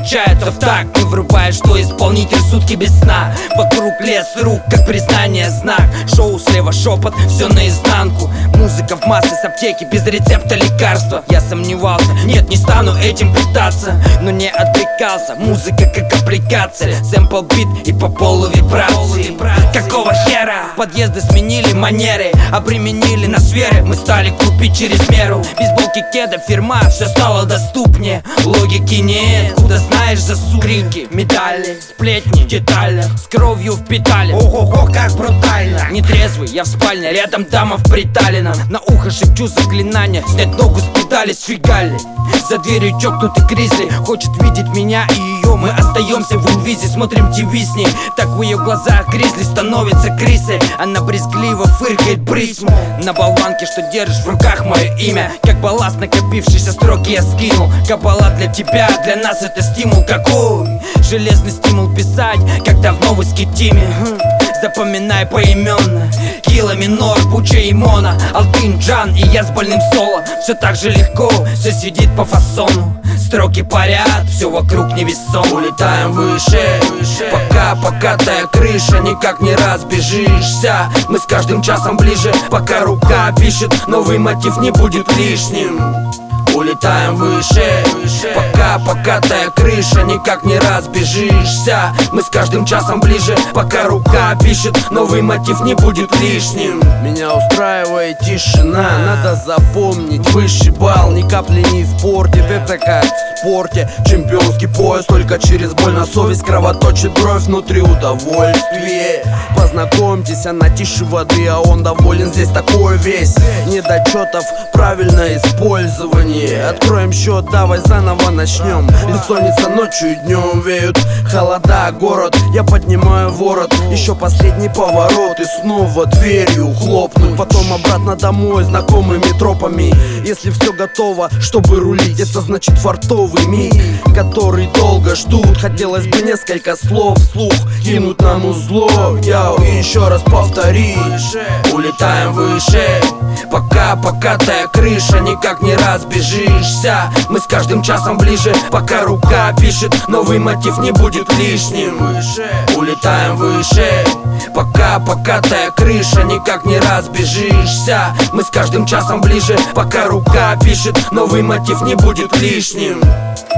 качается в такт. Мы врубаем, что исполнитель сутки без сна. Вокруг лес рук, как признание знак. Шоу слева шепот, все наизнанку. Музыка в массы с аптеки, без рецепта лекарства. Я сомневался, нет, не стану этим питаться, но не отвлекался. Музыка как аппликация, сэмпл бит и по полу вибрации. Какого хера? Подъезды сменили манеры, обременили нас веры. Мы стали купить через меру. Бейсболки, кеда, фирма, все стало доступнее. Логики нет, куда знаешь засу. Крики, медали, сплетни, детали, с кровью впитали. Ого-го, как брутально. Нетрезвый, я в спальне, рядом дама в приталином. На ухо шепчу заклинания, снять ногу с педали, сфигали. За дверью чокнутый гризли, хочет видеть меня и ее. Мы остаемся в инвизе, смотрим ТВ с ней. Так в ее глазах гризли становится крысой. Она брезгливо фыркает присму. На болванке, что держишь в руках мое имя. Как балласт, накопившиеся строки я скинул. Кабала для тебя, для нас это стимул. Какой железный стимул писать, как давно в эскетиме. Запоминай поименно: Кила минор, Буча и Мона, Алтын, Джан и я с больным соло. Все так же легко, все сидит по фасону. Строки парят, все вокруг невесомо. Улетаем выше, пока покатая крыша. Никак не разбежишься, мы с каждым часом ближе. Пока рука пишет, новый мотив не будет лишним. Улетаем выше, пока покатая крыша. Никак не разбежишься, мы с каждым часом ближе. Пока рука пишет, новый мотив не будет лишним. Меня устраивает тишина, надо запомнить: высший балл ни капли не испортит. Это как в спорте, чемпионский пояс. Только через боль на совесть кровоточит кровь, внутри удовольствие. Познакомьтесь, она тише воды, а он доволен. Здесь такой весь недочетов, правильное использование. Откроем счет, давай заново начнем. Бессонница ночью и днем, веют холода, город. Я поднимаю ворот, еще последний поворот и снова дверью хлопнуть. Потом обратно домой знакомыми тропами. Если все готово, чтобы рулить, это значит фартовый миг, который долго ждут. Хотелось бы несколько слов вслух кинуть на музло. Я и еще раз повтори: улетаем выше, пока покатая крыша. Никак не разбежишься, мы с каждым часом ближе. Пока рука пишет, новый мотив не будет лишним. Улетаем выше, пока покатая крыша. Никак не разбежишься, мы с каждым часом ближе. Пока рука пишет, новый мотив не будет лишним.